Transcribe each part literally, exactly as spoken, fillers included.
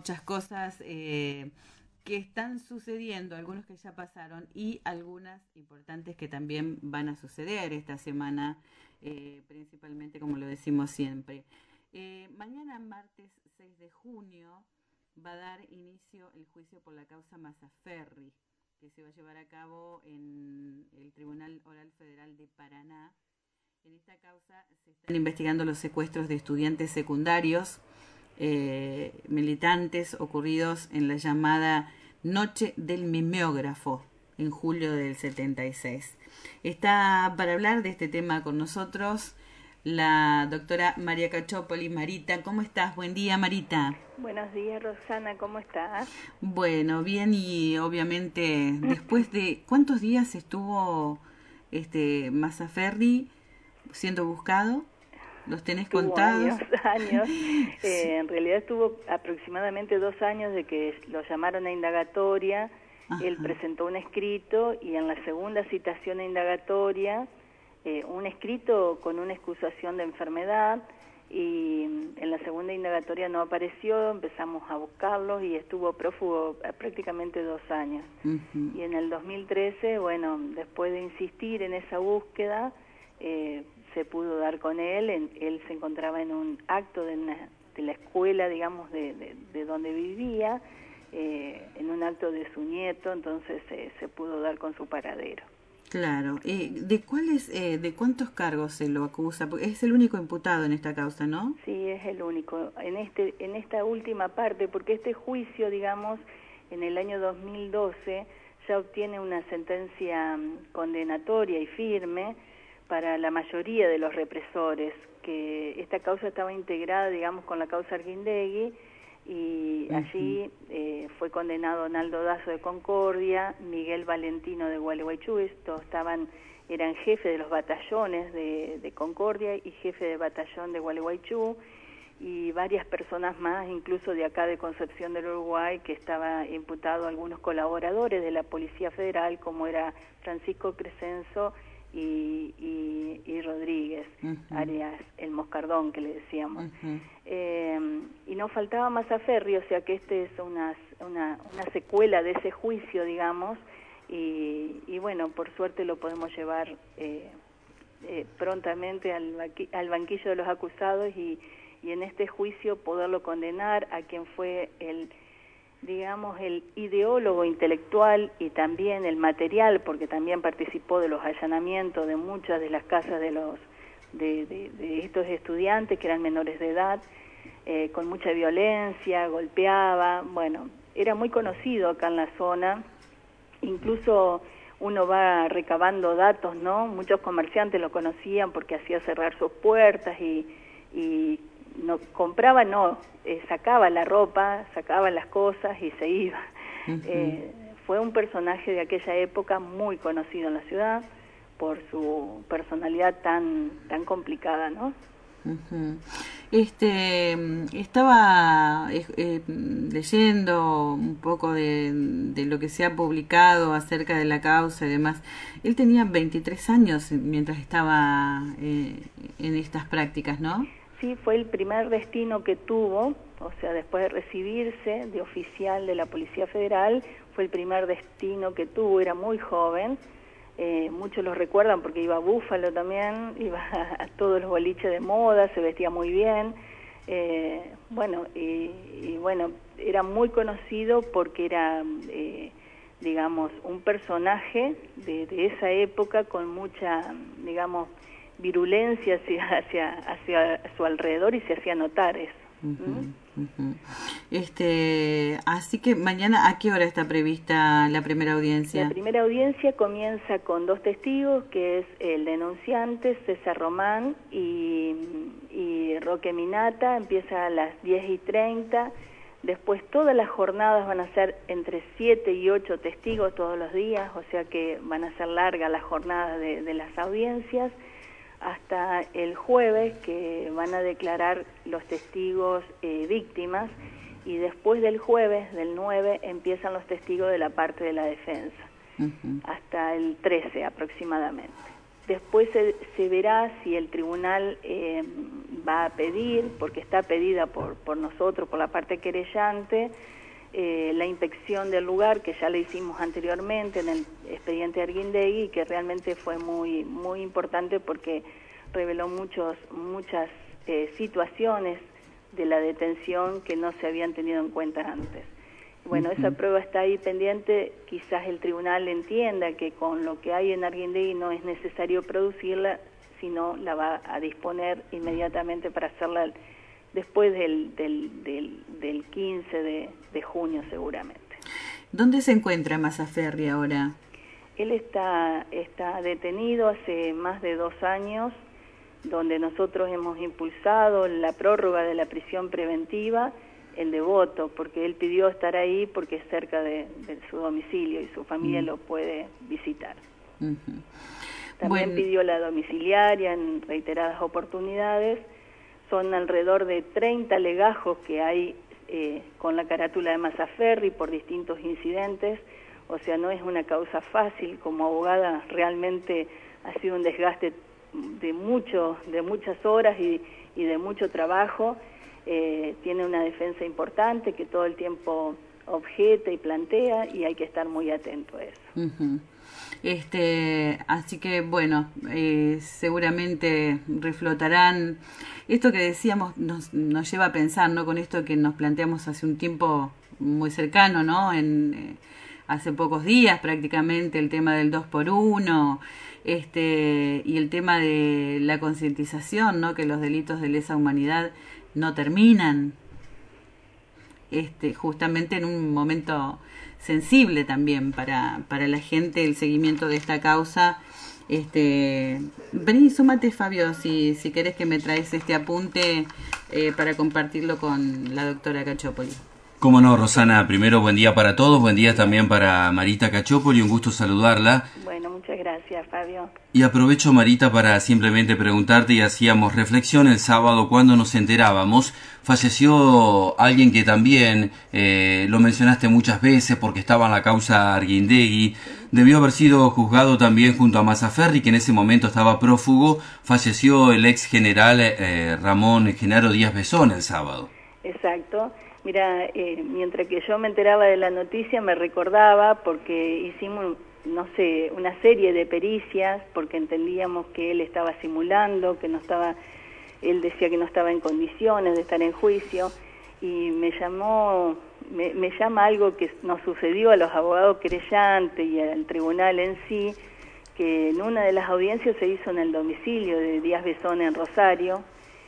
muchas cosas eh, que están sucediendo, algunos que ya pasaron y algunas importantes que también van a suceder esta semana, eh, principalmente como lo decimos siempre. Eh, mañana, martes seis de junio, va a dar inicio el juicio por la causa Mazzaferri, que se va a llevar a cabo en el Tribunal Oral Federal de Paraná. En esta causa se están investigando los secuestros de estudiantes secundarios, eh, militantes ocurridos en la llamada Noche del Mimeógrafo en julio del setenta y seis. Está para hablar de este tema con nosotros la doctora María Cachópoli. Marita, ¿cómo estás? Buen día, Marita. Buenos días, Roxana, ¿cómo estás? Bueno, bien, y obviamente después de ¿cuántos días estuvo este Mazzaferri siendo buscado? ¿Los tenés Estuvo contados? años, años. Sí. Eh, en realidad estuvo aproximadamente dos años de que lo llamaron a indagatoria. Ajá. Él presentó un escrito y en la segunda citación a indagatoria, eh, un escrito con una excusación de enfermedad, y en la segunda indagatoria no apareció, empezamos a buscarlo y estuvo prófugo prácticamente dos años. Uh-huh. Y en el dos mil trece, bueno, después de insistir en esa búsqueda, eh, se pudo dar con él. En, él se encontraba en un acto de, una, de la escuela, digamos, de, de, de donde vivía, eh, en un acto de su nieto, entonces eh, se pudo dar con su paradero. Claro. Eh, ¿De cuáles, eh, de cuántos cargos se lo acusa? Porque es el único imputado en esta causa, ¿no? Sí, es el único. En este, en esta última parte, porque este juicio, digamos, en el año dos mil doce ya obtiene una sentencia condenatoria y firme para la mayoría de los represores, que esta causa estaba integrada, digamos, con la causa Arguindegui, y uh-huh. allí eh, fue condenado Naldo Dazo de Concordia, Miguel Valentino de Gualeguaychú. Estos estaban, eran jefes de los batallones de, de Concordia y jefe de batallón de Gualeguaychú, y varias personas más, incluso de acá de Concepción del Uruguay, que estaba imputado algunos colaboradores de la Policía Federal, como era Francisco Crescenzo y, y, y Rodríguez, uh-huh. Arias, el Moscardón, que le decíamos. Uh-huh. Eh, y no faltaba Mazzaferri, o sea que este es una, una, una secuela de ese juicio, digamos, y, y bueno, por suerte lo podemos llevar eh, eh, prontamente al, al banquillo de los acusados y, y en este juicio poderlo condenar a quien fue el, digamos, el ideólogo intelectual y también el material, porque también participó de los allanamientos de muchas de las casas de los de, de, de estos estudiantes que eran menores de edad, eh, con mucha violencia, golpeaba, bueno, era muy conocido acá en la zona, incluso uno va recabando datos, ¿no? Muchos comerciantes lo conocían porque hacía cerrar sus puertas y, y no compraba, no, eh, sacaba la ropa, sacaba las cosas y se iba. Uh-huh. Eh, fue un personaje de aquella época muy conocido en la ciudad por su personalidad tan tan complicada, ¿no? Uh-huh. Este, estaba eh, leyendo un poco de, de lo que se ha publicado acerca de la causa y demás. Él tenía veintitrés años mientras estaba eh, en estas prácticas, ¿no? Sí, fue el primer destino que tuvo, o sea, después de recibirse de oficial de la Policía Federal, fue el primer destino que tuvo, era muy joven. Eh, muchos lo recuerdan porque iba a Búfalo también, iba a, a todos los boliches de moda, se vestía muy bien, eh, bueno, y, y bueno, era muy conocido porque era, eh, digamos, un personaje de, de esa época con mucha, digamos, virulencia hacia, hacia, hacia su alrededor y se hacía notar eso. Uh-huh, uh-huh. Este, así que mañana, ¿a qué hora está prevista la primera audiencia? La primera audiencia comienza con dos testigos, que es el denunciante César Román y, y Roque Minata. Empieza a las diez y treinta. Después todas las jornadas van a ser entre siete y ocho testigos todos los días, o sea que van a ser largas las jornadas de, de las audiencias, hasta el jueves, que van a declarar los testigos eh, víctimas, y después del jueves, del nueve, empiezan los testigos de la parte de la defensa, uh-huh. hasta el trece aproximadamente. después se, se verá si el tribunal eh, va a pedir, porque está pedida por, por nosotros, por la parte querellante, eh, la inspección del lugar, que ya la hicimos anteriormente en el expediente Arguindegui, que realmente fue muy, muy importante porque reveló muchos, muchas eh, situaciones de la detención que no se habían tenido en cuenta antes. Bueno, uh-huh. Esa prueba está ahí pendiente, quizás el tribunal entienda que con lo que hay en Arguindegui no es necesario producirla, sino la va a disponer inmediatamente para hacerla después del, del, del, del quince de, de junio seguramente. ¿Dónde se encuentra Mazzaferri ahora? Él está, está detenido hace más de dos años, donde nosotros hemos impulsado la prórroga de la prisión preventiva en Devoto, porque él pidió estar ahí porque es cerca de, de su domicilio y su familia uh-huh. lo puede visitar. Uh-huh. También bueno. pidió la domiciliaria en reiteradas oportunidades. Son alrededor de treinta legajos que hay eh, con la carátula de Mazzaferri por distintos incidentes, o sea, no es una causa fácil. Como abogada realmente ha sido un desgaste de mucho, de muchas horas y, y de mucho trabajo. Eh, tiene una defensa importante que todo el tiempo objeta y plantea, y hay que estar muy atento a eso. Uh-huh. Este, así que bueno, eh, seguramente reflotarán. Esto que decíamos nos, nos lleva a pensar, ¿no? Con esto que nos planteamos hace un tiempo muy cercano, ¿no? En eh, hace pocos días prácticamente, el tema del dos por uno, este, y el tema de la concientización, ¿no? Que los delitos de lesa humanidad no terminan, este, justamente en un momento sensible también para, para la gente, el seguimiento de esta causa. Este, vení, súmate, Fabio, si, si querés, que me traes este apunte eh, para compartirlo con la doctora Cacciopoli. Cómo no, Rosana. Primero, buen día para todos, buen día también para Marita Cacciopoli, un gusto saludarla. Bueno, muchas gracias, Fabio. Y aprovecho, Marita, para simplemente preguntarte, y hacíamos reflexión el sábado cuando nos enterábamos, falleció alguien que también, eh, lo mencionaste muchas veces porque estaba en la causa Arguindegui, debió haber sido juzgado también junto a Mazzaferri, que en ese momento estaba prófugo. Falleció el ex general eh, Ramón Genaro Díaz Besón el sábado. Exacto. Mira, eh, mientras que yo me enteraba de la noticia me recordaba, porque hicimos, no sé, una serie de pericias, porque entendíamos que él estaba simulando, que no estaba, él decía que no estaba en condiciones de estar en juicio, y me llamó, me, me llama algo que nos sucedió a los abogados querellantes y al tribunal en sí, que en una de las audiencias se hizo en el domicilio de Díaz Besón en Rosario,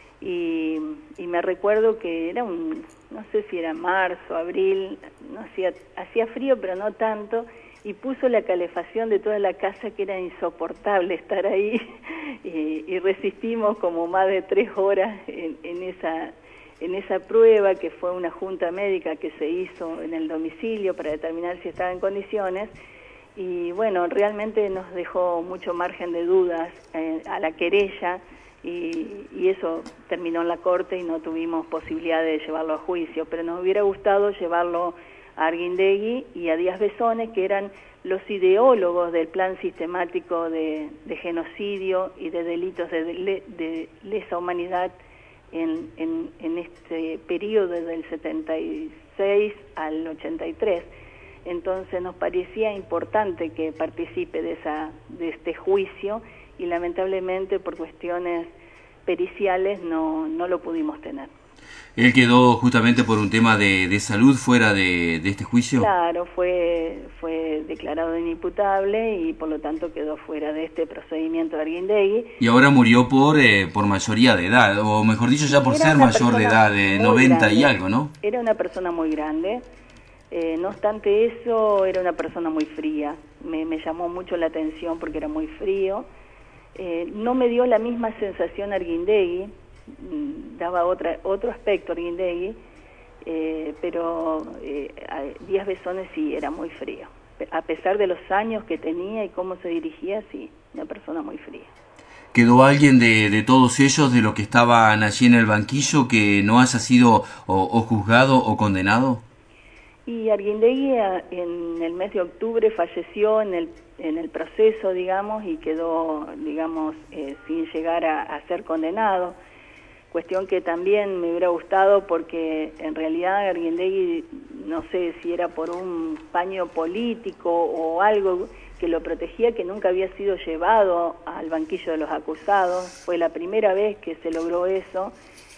y, y me recuerdo que era un, no sé si era marzo, abril, no hacía, hacía frío pero no tanto, y puso la calefacción de toda la casa, que era insoportable estar ahí, y, y resistimos como más de tres horas en, en esa en esa prueba, que fue una junta médica que se hizo en el domicilio para determinar si estaba en condiciones. Y bueno, realmente nos dejó mucho margen de dudas eh, a la querella, y, y eso terminó en la corte y no tuvimos posibilidad de llevarlo a juicio, pero nos hubiera gustado llevarlo a Arguindegui y a Díaz Besón, que eran los ideólogos del plan sistemático de, de genocidio y de delitos de, de, de lesa humanidad en, en, en este periodo del setenta y seis al ochenta y tres. Entonces nos parecía importante que participe de, esa, de este juicio, y lamentablemente por cuestiones periciales no, no lo pudimos tener. ¿Él quedó justamente por un tema de, de salud fuera de, de este juicio? Claro, fue, fue declarado inimputable y por lo tanto quedó fuera de este procedimiento de Arguindegui. Y ahora murió por eh, por mayoría de edad, o mejor dicho, ya por ser mayor de edad, de noventa y algo, ¿no? Era una persona muy grande. Eh, no obstante eso, era una persona muy fría. Me, me llamó mucho la atención porque era muy frío. Eh, no me dio la misma sensación Arguindegui, daba otra, otro aspecto Arguindegui, eh, pero eh, Díaz Besón sí era muy frío. A pesar de los años que tenía y cómo se dirigía, sí, una persona muy fría. ¿Quedó alguien de, de todos ellos, de los que estaban allí en el banquillo, que no haya sido o, o juzgado o condenado? Y Arguindegui en el mes de octubre falleció en el en el proceso, digamos, y quedó, digamos, eh, sin llegar a, a ser condenado. Cuestión que también me hubiera gustado porque en realidad Arguindegui, no sé si era por un paño político o algo que lo protegía, que nunca había sido llevado al banquillo de los acusados. Fue la primera vez que se logró eso.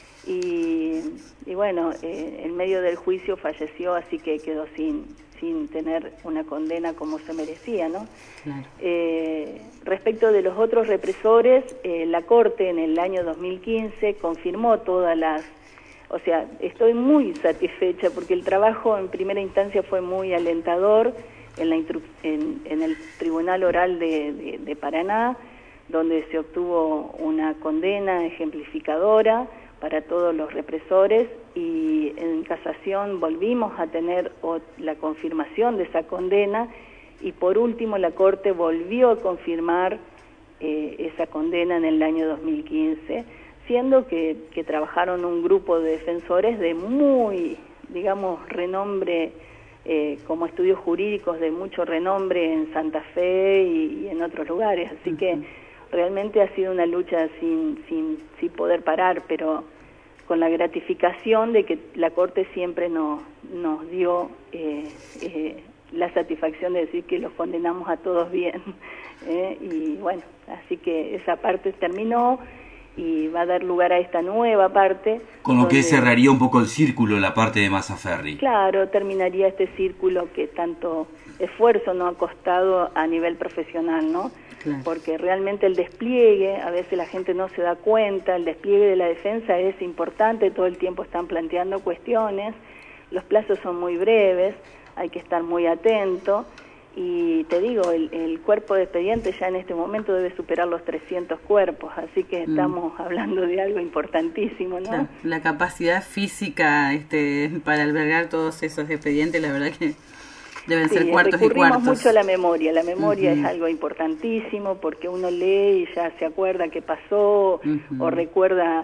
Y, y bueno, eh, en medio del juicio falleció, así que quedó sin, sin tener una condena como se merecía, ¿no? Claro. Eh, respecto de los otros represores, eh, la Corte en el año dos mil quince confirmó todas las... O sea, estoy muy satisfecha porque el trabajo en primera instancia fue muy alentador en, la instru en, en el Tribunal Oral de, de, de Paraná, donde se obtuvo una condena ejemplificadora para todos los represores, y en casación volvimos a tener la confirmación de esa condena, y por último la Corte volvió a confirmar eh, esa condena en el año dos mil quince, siendo que, que trabajaron un grupo de defensores de muy, digamos, renombre, eh, como estudios jurídicos de mucho renombre en Santa Fe y, y en otros lugares, así uh-huh. que realmente ha sido una lucha sin, sin, sin poder parar, pero con la gratificación de que la Corte siempre nos, nos dio eh, eh, la satisfacción de decir que los condenamos a todos bien. ¿eh? Y bueno, así que esa parte terminó y va a dar lugar a esta nueva parte. Con lo donde, que cerraría un poco el círculo la parte de Mazzaferri. Claro, terminaría este círculo que tanto esfuerzo nos ha costado a nivel profesional, ¿no? Claro. Porque realmente el despliegue, a veces la gente no se da cuenta, el despliegue de la defensa es importante, todo el tiempo están planteando cuestiones, los plazos son muy breves, hay que estar muy atento, y te digo, el, el cuerpo de expediente ya en este momento debe superar los trescientos cuerpos, así que estamos mm. hablando de algo importantísimo, ¿no? Claro. La capacidad física este, para albergar todos esos expedientes, la verdad que... Deben sí, ser cuartos y cuartos. mucho a la memoria. La memoria uh-huh. es algo importantísimo porque uno lee y ya se acuerda qué pasó uh-huh. o recuerda.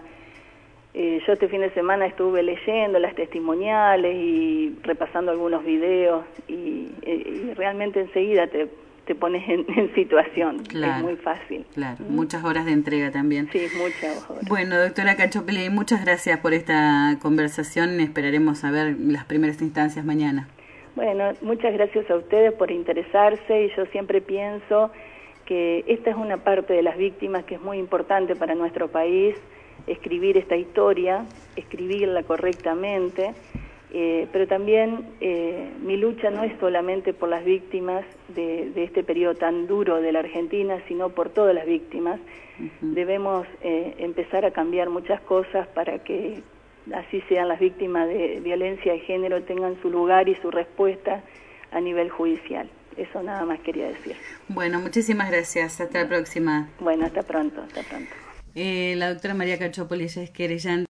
Eh, yo este fin de semana estuve leyendo las testimoniales y repasando algunos videos y, y, y realmente enseguida te, te pones en, en situación. Claro, es muy fácil. Claro, ¿Mm? Muchas horas de entrega también. Sí, muchas horas. Bueno, doctora Cachopelli, muchas gracias por esta conversación. Esperaremos a ver las primeras instancias mañana. Bueno, muchas gracias a ustedes por interesarse, y yo siempre pienso que esta es una parte de las víctimas que es muy importante para nuestro país, escribir esta historia, escribirla correctamente, eh, pero también eh, mi lucha no es solamente por las víctimas de, de este periodo tan duro de la Argentina, sino por todas las víctimas. Uh-huh. Debemos eh, empezar a cambiar muchas cosas para que así sean las víctimas de violencia de género, tengan su lugar y su respuesta a nivel judicial. Eso nada más quería decir. Bueno, muchísimas gracias. Hasta la próxima. Bueno, hasta pronto, hasta pronto. Eh, la doctora María Cachopelli es querellante.